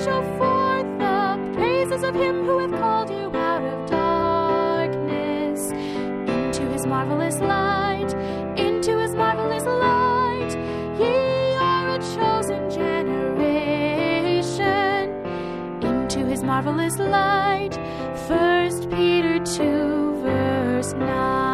show forth the praises of him who hath called you out of darkness into his marvelous light, into his marvelous light. Ye are a chosen generation, into his marvelous light. 1 Peter 2 verse 9.